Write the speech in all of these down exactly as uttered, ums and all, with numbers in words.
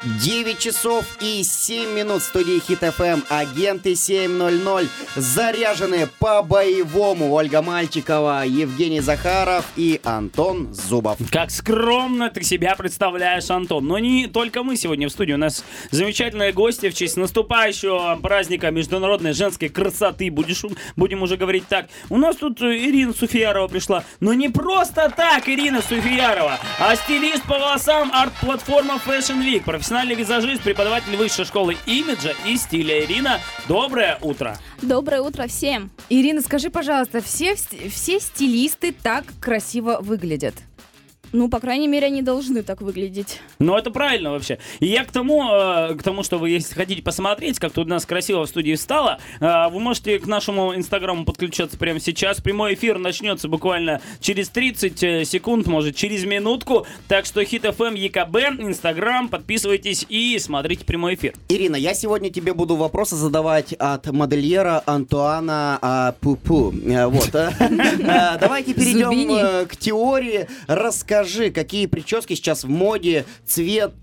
девять часов и семь минут в студии Хит эф эм. Агенты семь ноль ноль заряжены по-боевому. Ольга Мальчикова, Евгений Захаров и Антон Зубов. Как скромно ты себя представляешь, Антон. Но не только мы сегодня в студии. У нас замечательные гости в честь наступающего праздника международной женской красоты. Будешь, будем уже говорить так. У нас тут Ирина Суфиярова пришла. Но не просто так Ирина Суфиярова, а стилист по волосам арт-платформа Fashion Week. Профессиональный визажист, преподаватель высшей школы имиджа и стиля. Ирина, доброе утро. Доброе утро всем. Ирина, скажи, пожалуйста, все, все стилисты так красиво выглядят? Ну, по крайней мере, они должны так выглядеть. Ну, это правильно вообще. И я к тому, э, к тому, что вы, если хотите посмотреть, как тут у нас красиво в студии встало, э, вы можете к нашему инстаграму подключаться прямо сейчас. Прямой эфир начнется буквально через тридцать секунд, может, через минутку. Так что Хит эф эм, ЕКБ, инстаграм, подписывайтесь и смотрите прямой эфир. Ирина, я сегодня тебе буду вопросы задавать от модельера Антуана а, Пупу. А, вот. Давайте перейдем к теории. Расскажи. Скажи, какие прически сейчас в моде, цвет,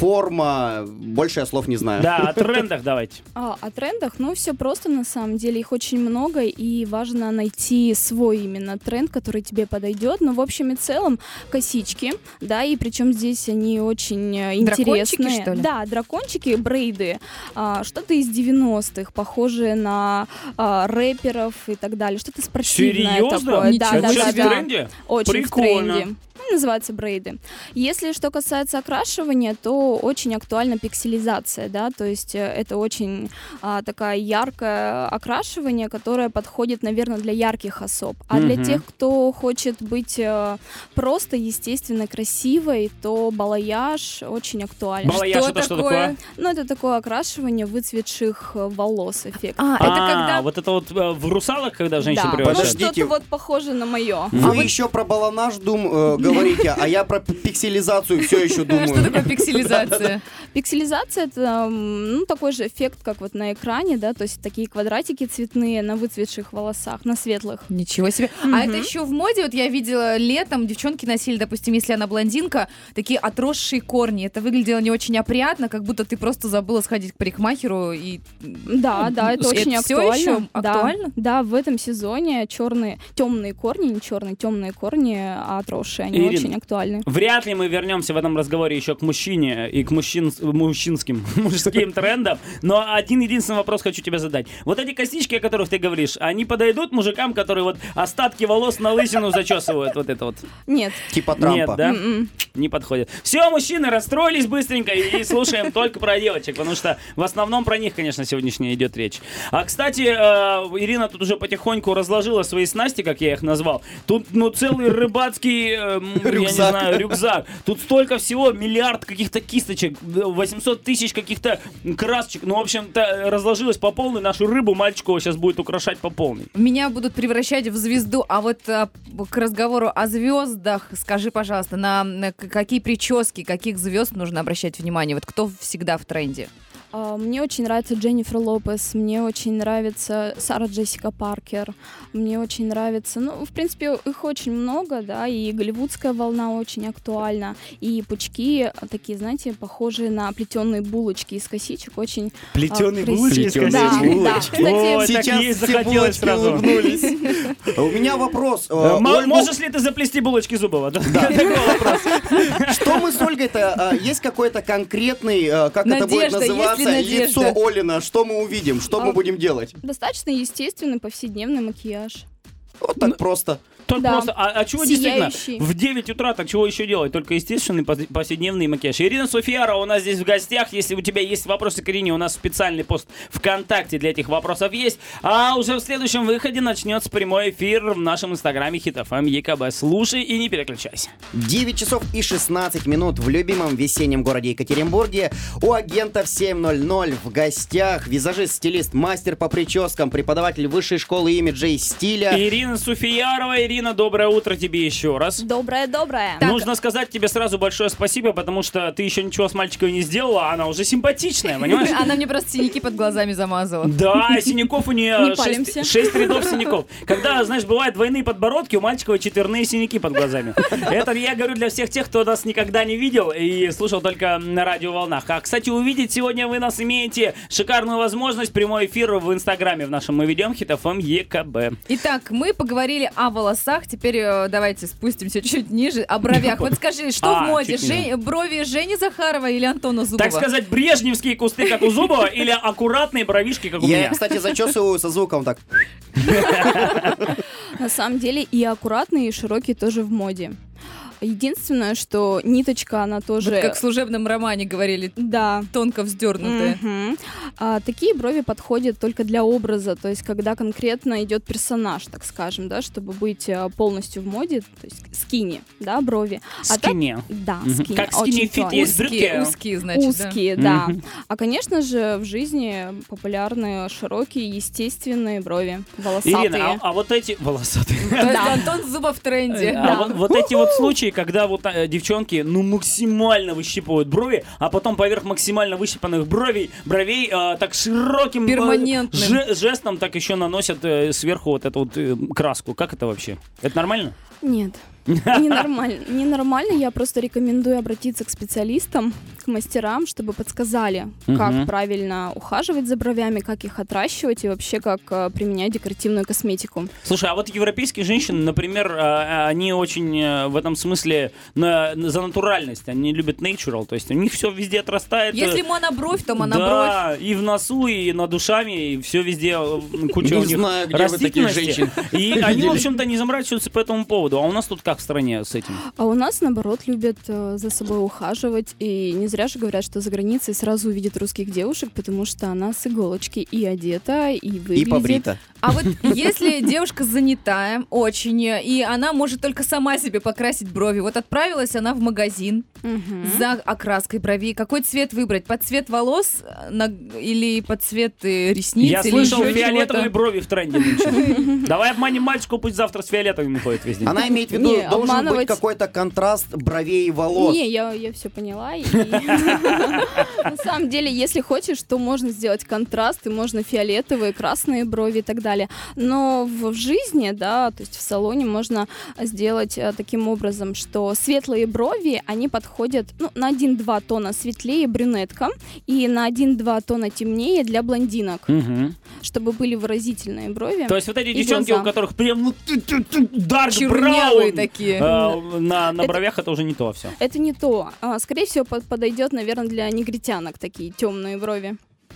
форма, больше я слов не знаю. Да, о трендах давайте. А, о трендах, ну, все просто на самом деле, их очень много, и важно найти свой именно тренд, который тебе подойдет. Но в общем и целом косички, да, и причем здесь они очень интересные. Дракончики, что ли? Да, дракончики, брейды, а, что-то из девяностых, похожее на а, рэперов и так далее, что-то спортивное. Серьезно? Такое. Ничего. Да, Это да, сейчас да, в да. тренде? Очень Прикольно. в тренде. Называются брейды. Если что касается окрашивания, то очень актуальна пикселизация, да, то есть это очень а, такая яркое окрашивание, которое подходит, наверное, для ярких особ. А Mm-hmm. для тех, кто хочет быть а, просто естественно красивой, то балаяж очень актуален. Балаяж Что это что такое? такое? Ну, это такое окрашивание выцветших волос, эффект. А, А, это когда... вот это вот э, в русалок, когда женщины Да, ну превращают? Подождите. что-то вот похоже на мое. Вы А вот- еще про баланаж дум, э, говорите, а я про пикселизацию все еще думаю. Что такое пикселизация? Пикселизация — это ну, такой же эффект, как вот на экране, да, то есть такие квадратики цветные на выцветших волосах, на светлых. Ничего себе. Мгм. А это еще в моде, вот я видела летом, девчонки носили, допустим, если она блондинка, такие отросшие корни. Это выглядело не очень опрятно, как будто ты просто забыла сходить к парикмахеру и... Да, да, это Это очень всё актуально. еще Да, актуально? Да, в этом сезоне черные, темные корни, не черные, темные корни, а отросшие, они Ирина, очень актуальны. Вряд ли мы вернемся в этом разговоре еще к мужчине и к мужчин, мужчинским, мужским трендам, но один единственный вопрос хочу тебе задать. Вот эти косички, о которых ты говоришь, они подойдут мужикам, которые вот остатки волос на лысину зачесывают, вот это вот? Нет. Типа Трампа. Нет, да? М-м. Не подходит. Все, мужчины, расстроились быстренько и слушаем только про девочек, потому что в основном про них, конечно, сегодняшняя идет речь. А, кстати, э, Ирина тут уже потихоньку разложила свои снасти, как я их назвал. Тут, ну, целый рыбацкий, э, м, я не Рюкзак. знаю, рюкзак. Тут столько всего, миллиард каких-то кисточек, восемьсот тысяч каких-то красочек. Ну, в общем-то, разложилась по полной. Нашу рыбу мальчику сейчас будет украшать по полной. Меня будут превращать в звезду. А вот а, к разговору о звездах, скажи, пожалуйста, на, на к- какие прически, каких звезд нужно обращать внимание? Вот кто всегда в тренде? А, Мне очень нравится Дженнифер Лопес, мне очень нравится Сара Джессика Паркер, мне очень нравится, ну, в принципе, их очень много, да, и голливудская волна очень актуальна, и пучки такие, знаете, похожие на плетеные булочки из косичек, очень Плетеные красиво. булочки из Плетёные Да, косичек. да. булочки. Кстати, Ой, так Сейчас есть все захотелось булочки сразу. улыбнулись. У меня вопрос. э, М- Ольгу- Можешь ли ты заплести булочки Зубова? Да. Такой вопрос. Что мы с Ольгой-то? э, Есть какой-то конкретный, э, как это будет Надежда, есть ли называться, надежда? лицо Олина? Что мы увидим? Что мы А, будем делать? Достаточно естественный повседневный макияж. Вот так просто. Так Да. просто, а, а чего действительно Сияющий. в девять утра, так чего еще делать? Только естественный пос- повседневный макияж. Ирина Суфиярова у нас здесь в гостях. Если у тебя есть вопросы к Ирине, у нас специальный пост ВКонтакте для этих вопросов есть. А уже в следующем выходе начнется прямой эфир в нашем инстаграме Хит эф эм ЕКБ. Слушай и не переключайся. девять часов и шестнадцать минут в любимом весеннем городе Екатеринбурге. У агентов семь ноль ноль в гостях визажист, стилист, мастер по прическам, преподаватель высшей школы имиджа и стиля. Ирина Суфиярова. Ирина, Ирина, доброе утро тебе еще раз. Доброе-доброе. Нужно сказать тебе сразу большое спасибо, потому что ты еще ничего с мальчиком не сделала, а она уже симпатичная, понимаешь? Она мне просто синяки под глазами замазала. Да, синяков у нее Не палимся. шесть рядов синяков. Когда, знаешь, бывают двойные подбородки, у мальчикова четверные синяки под глазами. Это я говорю для всех тех, кто нас никогда не видел и слушал только на радиоволнах. А, кстати, увидеть сегодня вы нас имеете шикарную возможность. Прямой эфир в Инстаграме в нашем мы ведем Хит эф эм ЕКБ. Итак, мы поговорили о волосах. Теперь э, давайте спустимся чуть ниже. О бровях. Вот скажи, что А, в моде? чуть ниже. Жень- брови Жени Захарова или Антона Зубова? Так сказать, брежневские кусты, как у Зубова, или аккуратные бровишки, как у Я, меня? кстати, зачесываю со звуком так. На самом деле и аккуратный, и широкий тоже в моде. Единственное, что ниточка, она тоже... Вот как в служебном романе говорили, Да. тонко вздернутая. Мгм. А, такие брови подходят только для образа, то есть когда конкретно идет персонаж, так скажем, да, чтобы быть а, полностью в моде, то есть скини, да, брови. А так- Скине. да, Мгм. скини. Как очень скини фит правильно. есть брюки. Узкие, узкие, значит, Узкие, да. Мгм. А, конечно же, в жизни популярны широкие, естественные брови, волосатые. Ирина, а, а вот эти волосатые. да. То есть Да. Антон Зубов в тренде. А Да. вот, вот эти вот случаи, когда вот э, девчонки, ну, максимально выщипывают брови, а потом поверх максимально выщипанных бровей, бровей э, так широким э, Перманентным. же- жестом так еще наносят э, сверху вот эту вот э, краску. Как это вообще? Это нормально? Нет, ненормально. Ненормально, я просто рекомендую обратиться к специалистам, к мастерам, чтобы подсказали, как Мгм. правильно ухаживать за бровями, как их отращивать и вообще как э, применять декоративную косметику. Слушай, а вот европейские женщины, например, э, они очень э, в этом смысле на- на- за натуральность, они любят natural, то есть у них все везде отрастает. э, Если монобровь, то монобровь. Да, и в носу, и над ушами, и все везде э, куча Не у них знаю, где вы таких растительности. женщин И они, в видели. общем-то, не заморачиваются по этому поводу. А у нас тут как в стране с этим? А у нас, наоборот, любят э, за собой ухаживать. И не зря же говорят, что за границей сразу увидят русских девушек, потому что она с иголочки и одета, и И выглядит... побрита. А вот если девушка занятая очень, и она может только сама себе покрасить брови, вот отправилась она в магазин Мгм. за окраской бровей, какой цвет выбрать? Под цвет волос э, на- или под цвет э, ресниц? Я или слышал, еще фиолетовые чего-то? брови в тренде нынче. Давай обманем мальчику, пусть завтра с фиолетовыми ходит весь день. Она имеет в виду, Не, должен быть обманывать- какой-то контраст бровей и волос. Не, я, я все поняла. и- На самом деле, если хочешь, то можно сделать контраст, и можно фиолетовые, красные брови и так далее. Но в в жизни, да, то есть в салоне можно сделать э, таким образом, что светлые брови, они подходят ну, на один-два тона светлее брюнеткам и на один-два тона темнее для блондинок, Мгм. чтобы были выразительные брови. То есть вот эти И девчонки, глаза. у которых прям ну, ту- ту- ту- dark Чернявые brown, такие. э, на, на Это- бровях это уже не то все. Это не то. А, скорее всего, под- подойдет, наверное, для негритянок такие темные брови.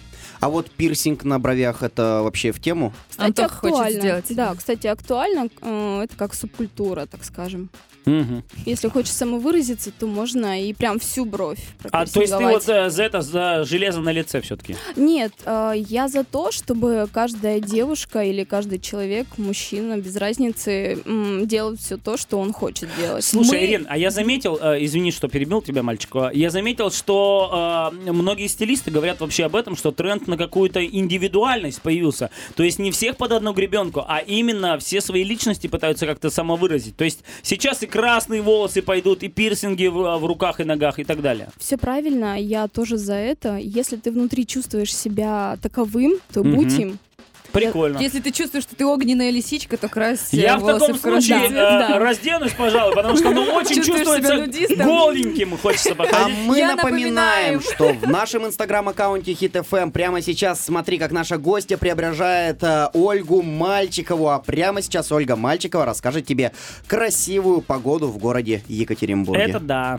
А вот пирсинг на бровях это вообще в тему? Кстати, Антох хочет актуально. сделать. Да, кстати, актуально. э, это как субкультура, так скажем. Мгм. Если хочешь самовыразиться, то можно и прям всю бровь А то есть ты вот пропирсинговать. э, за это, за железо на лице все-таки? Нет, э, я за то, чтобы каждая девушка или каждый человек, мужчина, без разницы, м, делал все то, что он хочет делать. Слушай, Мы- Ирин, а я заметил, э, извини, что перебил тебя, мальчик, э, я заметил, что э, многие стилисты говорят вообще об этом, что тренд на какую-то индивидуальность появился. То есть не всех под одну гребенку, а именно все свои личности пытаются как-то самовыразить. То есть сейчас и красные волосы пойдут, и пирсинги в, в руках и ногах и так далее. Все правильно, я тоже за это. Если ты внутри чувствуешь себя таковым, то Мгм. будь им. Прикольно. Если ты чувствуешь, что ты огненная лисичка, то крась э, Я в волосы таком в красный случае цвет. э, да. разденусь, пожалуй, потому что ну очень Чувствуешь себя чувствуется нудистом? голеньким, хочется А походить. мы Я напоминаем, напоминаю. что в нашем инстаграм-аккаунте Хит эф эм прямо сейчас, смотри, как наша гостья преображает э, Ольгу Мальчикову. А прямо сейчас Ольга Мальчикова расскажет тебе красивую погоду в городе Екатеринбурге. Это да.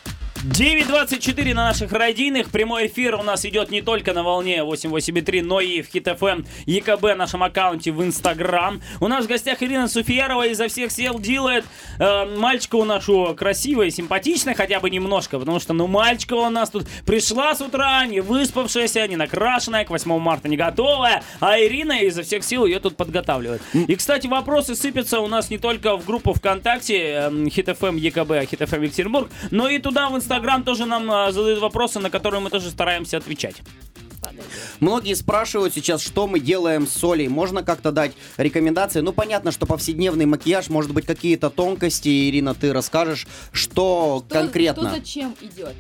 девять двадцать четыре на наших радийных. Прямой эфир у нас идет не только на волне восемь восемь три, но и в Хит эф эм ЕКБ нашем аккаунте в Инстаграм. У нас в гостях Ирина Суфьярова изо всех сил делает э, мальчика нашу красивой, симпатичной хотя бы немножко, потому что, ну, мальчика у нас тут пришла с утра, не выспавшаяся, не накрашенная, к восьмому марта не готовая, а Ирина изо всех сил ее тут подготавливает. И, кстати, вопросы сыпятся у нас не только в группу ВКонтакте э, Хит эф эм ЕКБ, Хит эф эм Екатеринбург, но и туда в Инстаграм тоже нам э, задают вопросы, на которые мы тоже стараемся отвечать. подойдет. Многие спрашивают сейчас, что мы делаем с Олей. Можно как-то дать рекомендации? Ну, понятно, что повседневный макияж, может быть, какие-то тонкости. Ирина, ты расскажешь, что, что конкретно? Что зачем идет?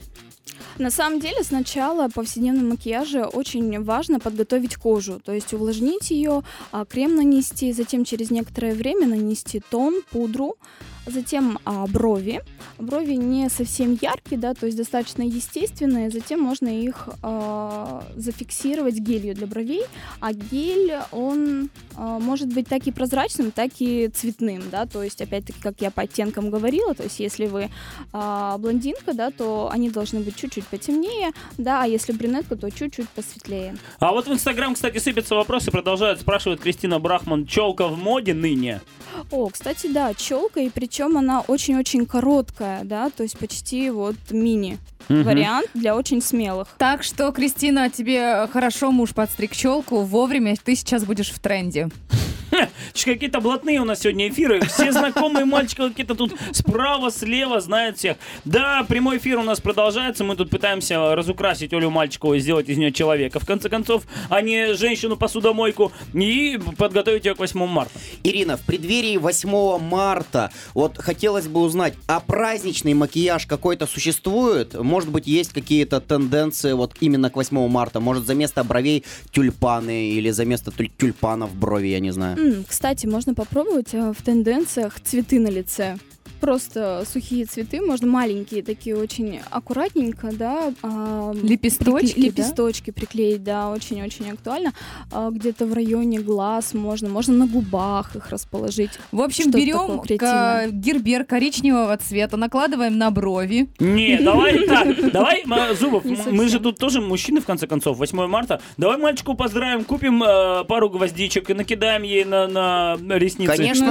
На самом деле, сначала в повседневном макияже очень важно подготовить кожу, то есть увлажнить ее, крем нанести, затем через некоторое время нанести тон, пудру, затем а, брови. Брови не совсем яркие, да, то есть достаточно естественные, затем можно их а, зафиксировать гелью для бровей, а гель, он а, может быть так и прозрачным, так и цветным, да, то есть, опять-таки, как я по оттенкам говорила, то есть, если вы а, блондинка, да, то они должны быть чуть-чуть потемнее, да, а если брюнетка, то чуть-чуть посветлее. А вот в Инстаграм, кстати, сыпятся вопросы, продолжают, спрашивает Кристина Брахман, челка в моде ныне? О, кстати, да, челка, и причем она очень-очень короткая, да, то есть почти вот мини. Угу. Вариант для очень смелых. Так что, Кристина, тебе хорошо муж подстриг челку вовремя, ты сейчас будешь в тренде. Какие-то блатные у нас сегодня эфиры. Все знакомые мальчики какие-то тут справа, слева, знают всех. Да, прямой эфир у нас продолжается. Мы тут пытаемся разукрасить Олю Мальчикову и сделать из нее человека, в конце концов, а не женщину-посудомойку, и подготовить ее к восьмому марта. Ирина, в преддверии восьмого марта вот хотелось бы узнать, а праздничный макияж какой-то существует? Может быть, есть какие-то тенденции вот именно к восьмому марта? Может, за место бровей тюльпаны или за место тюль- тюльпанов брови, я не знаю. Mm, кстати, можно попробовать а, в тенденциях цветы на лице. Просто сухие цветы, можно маленькие, такие очень аккуратненько, да. А, лепесточки, прикле- лепесточки да? приклеить, да, очень-очень актуально. А, где-то в районе глаз можно, можно на губах их расположить. В общем, Что-то берем к- гербер коричневого цвета, накладываем на брови. Не, давай так, давай, Зубов, мы же тут тоже мужчины, в конце концов, восьмое марта. Давай мальчику поздравим, купим э, пару гвоздичек и накидаем ей на, на ресницы. Конечно, ну,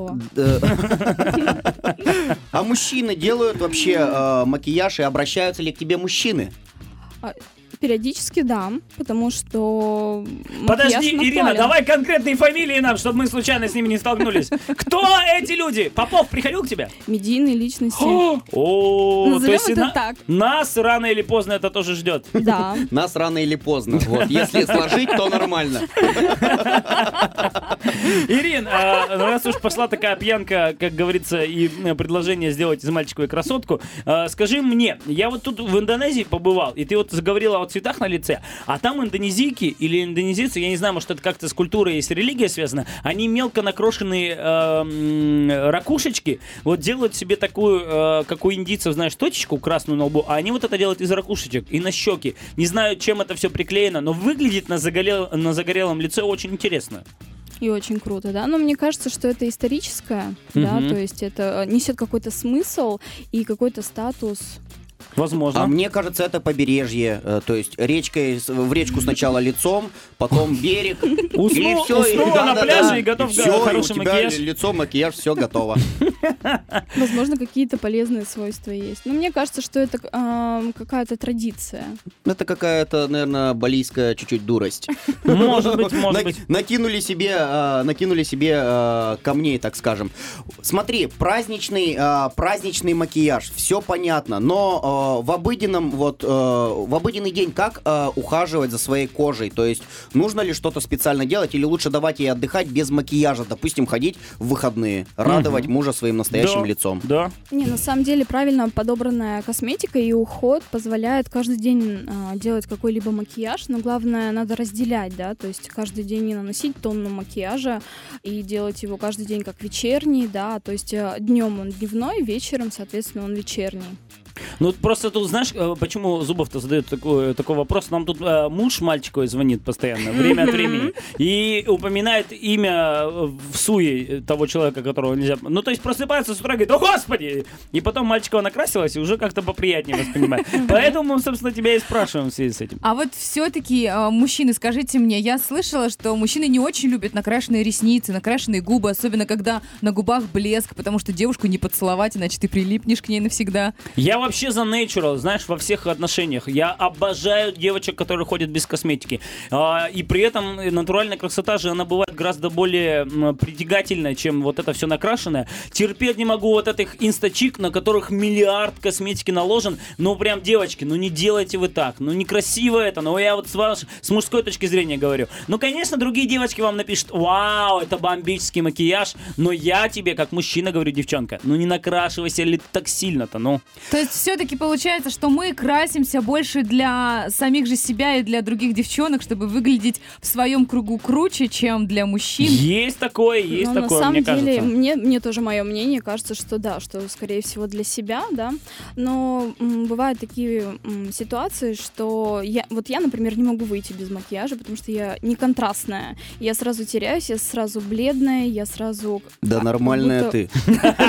давай. А мужчины делают вообще э, макияж и обращаются ли к тебе мужчины? Периодически да, потому что... Подожди, Ирина, давай конкретные фамилии нам, чтобы мы случайно с ними не столкнулись. Кто эти люди? Попов приходил к тебе? Медийные личности. О, то есть это так. Нас рано или поздно это тоже ждет. Да. Нас рано или поздно. Вот. Если сложить, то нормально. Ирин, а, раз уж пошла такая пьянка, как говорится, и предложение сделать из мальчиковой красотку, а, скажи мне, я вот тут в Индонезии побывал, и ты вот заговорила о цветах на лице, а там индонезийки или индонезийцы, я не знаю, может это как-то с культурой и с религией связано, они мелко накрошенные э, ракушечки, вот делают себе такую, э, как у индийцев, знаешь, точечку красную на лбу, а они вот это делают из ракушечек и на щеки. Не знаю, чем это все приклеено, но выглядит на, загорел, на загорелом лице очень интересно. И очень круто, да. Но мне кажется, что это историческое, mm-hmm. да, то есть это несет какой-то смысл и какой-то статус. Возможно. А мне кажется, это побережье. То есть речкой, в речку сначала лицом, потом берег. Уснул, все, уснула да, на да, пляже да. и готов и к хорошему макияж. Лицо, макияж, все готово. Возможно, какие-то полезные свойства есть. Но мне кажется, что это э, какая-то традиция. Это какая-то, наверное, балийская чуть-чуть дурость. Может быть, может быть. Накинули себе, э, накинули себе э, камней, так скажем. Смотри, праздничный, э, праздничный макияж, все понятно, но э, в обыденном, вот, э, в обыденный день как э, ухаживать за своей кожей? То есть нужно ли что-то специально делать или лучше давать ей отдыхать без макияжа, допустим, ходить в выходные, радовать угу. мужа своим настоящим да, лицом? Да. Не, на самом деле правильно подобранная косметика и уход позволяет каждый день э, делать какой-либо макияж, но главное надо разделять, да, то есть каждый день не наносить тонну макияжа и делать его каждый день как вечерний, да, то есть э, днем он дневной, вечером, соответственно, он вечерний. Ну, просто тут, знаешь, почему Зубов-то задает такой, такой вопрос? Нам тут э, муж мальчиковый звонит постоянно, время от времени, и упоминает имя в суе того человека, которого нельзя... Ну, то есть просыпается с утра и говорит: «О, Господи!» И потом мальчикова накрасилась, и уже как-то поприятнее воспринимает. Поэтому мы, собственно, тебя и спрашиваем в связи с этим. А вот все-таки, э, мужчины, скажите мне, я слышала, что мужчины не очень любят накрашенные ресницы, накрашенные губы, особенно когда на губах блеск, потому что девушку не поцеловать, иначе ты прилипнешь к ней навсегда. Я вообще вообще за natural, знаешь, во всех отношениях. Я обожаю девочек, которые ходят без косметики. А, и при этом натуральная красота же, она бывает гораздо более м, притягательная, чем вот это все накрашенное. Терпеть не могу вот этих инстачик, на которых миллиард косметики наложен. Ну, прям, девочки, ну не делайте вы так. Ну, некрасиво это. Ну, я вот с, ваш, с мужской точки зрения говорю. Ну, конечно, другие девочки вам напишут: вау, это бомбический макияж. Но я тебе, как мужчина, говорю: девчонка, ну не накрашивайся ли так сильно-то, ну. То есть все-таки получается, что мы красимся больше для самих же себя и для других девчонок, чтобы выглядеть в своем кругу круче, чем для мужчин. Есть такое, есть Но такое, на самом мне деле, кажется. мне, мне тоже мое мнение, кажется, что да, что скорее всего для себя, да, но м, бывают такие м, ситуации, что я, вот я, например, не могу выйти без макияжа, потому что я не контрастная, я сразу теряюсь, я сразу бледная, я сразу... Да как нормальная будто- ты.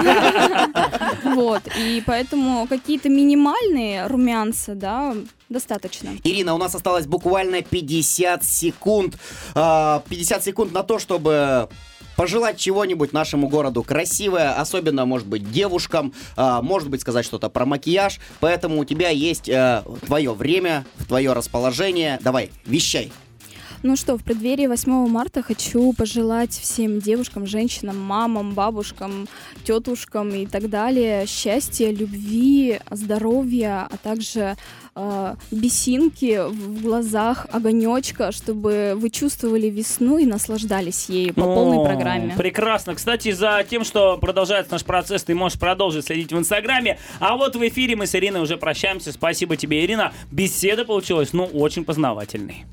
Вот, и поэтому какие-то минимальные румянца, да, достаточно. Ирина, у нас осталось буквально пятьдесят секунд. а, пятьдесят секунд на то, чтобы пожелать чего-нибудь нашему городу красивое, особенно, может быть, девушкам, а, может быть, сказать что-то про макияж. Поэтому у тебя есть а, твое время, твое расположение. Давай, вещай. Ну что, в преддверии восьмого марта хочу пожелать всем девушкам, женщинам, мамам, бабушкам, тетушкам и так далее счастья, любви, здоровья, а также э, бесинки в глазах, огонечка, чтобы вы чувствовали весну и наслаждались ею по О, полной программе. Прекрасно. Кстати, за тем, что продолжается наш процесс, ты можешь продолжить следить в Инстаграме. А вот в эфире мы с Ириной уже прощаемся. Спасибо тебе, Ирина. Беседа получилась, ну, очень познавательной.